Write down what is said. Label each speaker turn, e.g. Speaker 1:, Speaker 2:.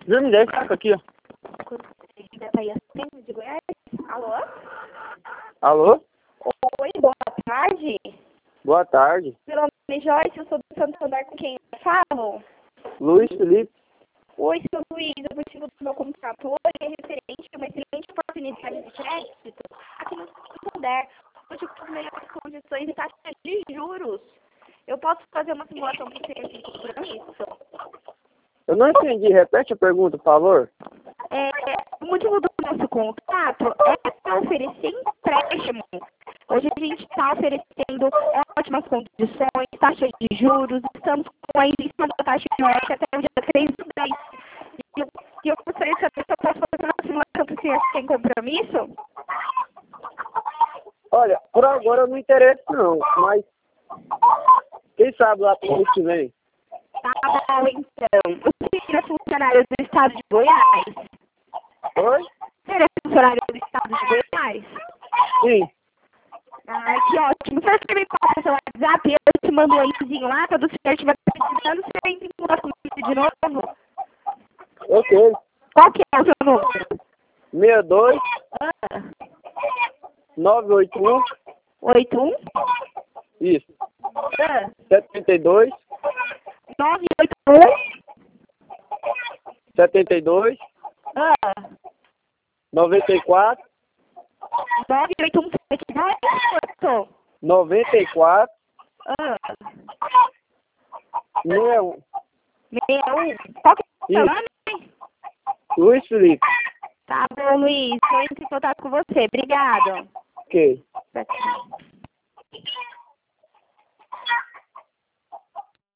Speaker 1: Já me deve ficar aqui, ó.
Speaker 2: De Goiás? Alô?
Speaker 1: Alô?
Speaker 2: Oi, boa tarde.
Speaker 1: Boa tarde.
Speaker 2: Meu nome é Joyce, eu sou do Santander, com quem eu falo?
Speaker 1: Luiz Felipe.
Speaker 2: Oi, seu Luiz, o motivo do meu contato hoje é referente a uma excelente oportunidade de crédito aqui no Santander, hoje com as melhores condições e taxas de juros. Eu posso fazer uma simulação para você sem compromisso?
Speaker 1: Eu não entendi. Repete a pergunta, por favor.
Speaker 2: O motivo do nosso contato é para oferecer empréstimo. Hoje a gente está oferecendo ótimas condições, taxas de juros, estamos com a isenção da taxa de juros até o dia 3 do 10. E eu gostaria de saber se eu posso fazer uma simulação para o senhor sem compromisso?
Speaker 1: Olha, por agora eu não interesso não, mas quem sabe lá pro mês que vem.
Speaker 2: Tá bom, então. O senhor é funcionário do estado de Goiás?
Speaker 1: Oi?
Speaker 2: O senhor é funcionário do estado de Goiás?
Speaker 1: Sim.
Speaker 2: Ai, que ótimo. Você que me passa seu WhatsApp, eu te mando um linkzinho lá, quando o senhor estiver precisando, você entra em contato comigo de novo.
Speaker 1: Ok.
Speaker 2: Qual que é o seu número?
Speaker 1: 62
Speaker 2: Ah,
Speaker 1: 981.
Speaker 2: 81?
Speaker 1: Isso.
Speaker 2: Ah,
Speaker 1: 72
Speaker 2: 981?
Speaker 1: 72
Speaker 2: Ah,
Speaker 1: 94
Speaker 2: 98172? Cortou.
Speaker 1: 94
Speaker 2: Ah,
Speaker 1: 61.
Speaker 2: 61? Qual que é o seu
Speaker 1: Isso.
Speaker 2: nome?
Speaker 1: Luiz Felipe.
Speaker 2: Tá bom, Luiz. Eu entro em contato com você. Obrigado.
Speaker 1: Ok.
Speaker 2: Tchau, tchau.